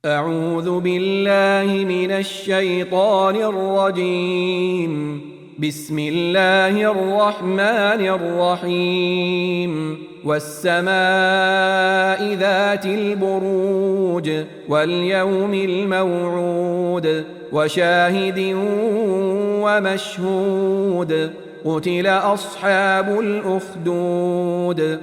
أعوذ بالله من الشيطان الرجيم. بسم الله الرحمن الرحيم. والسماء ذات البروج واليوم الموعود وشاهد ومشهود. قتل أصحاب الأخدود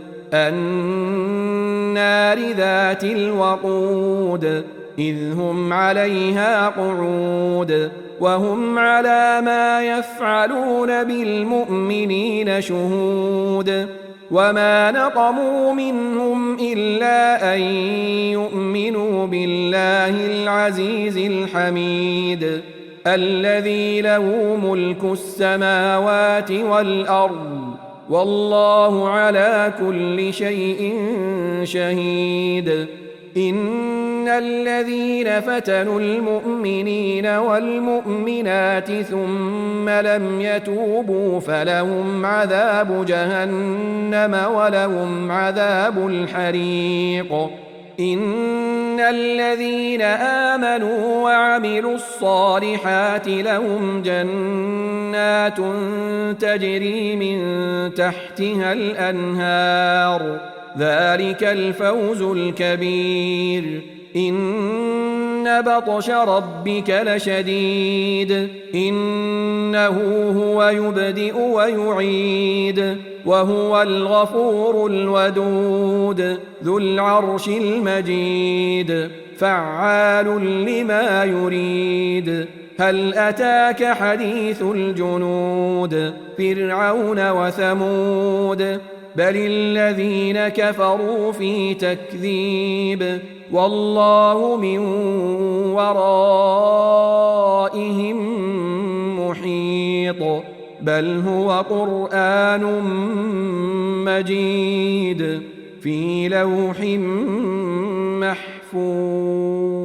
النار ذات الوقود إذ هم عليها قعود وهم على ما يفعلون بالمؤمنين شهود. وما نقموا منهم إلا أن يؤمنوا بالله العزيز الحميد الذي له ملك السماوات والأرض والله على كل شيء شهيد. إن الذين فتنوا المؤمنين والمؤمنات ثم لم يتوبوا فلهم عذاب جهنم ولهم عذاب الحريق. إن الذين آمنوا وعملوا الصالحات لهم جنات تجري من تحتها الأنهار ذلك الفوز الكبير. إن بطش ربك لشديد إنه هو يبدئ ويعيد وهو الغفور الودود ذو العرش المجيد فعال لما يريد. هل أتاك حديث الجنود فرعون وثمود بل الذين كفروا في تكذيب والله من ورائهم محيط. بل هو قرآن مجيد في لوح محفوظ.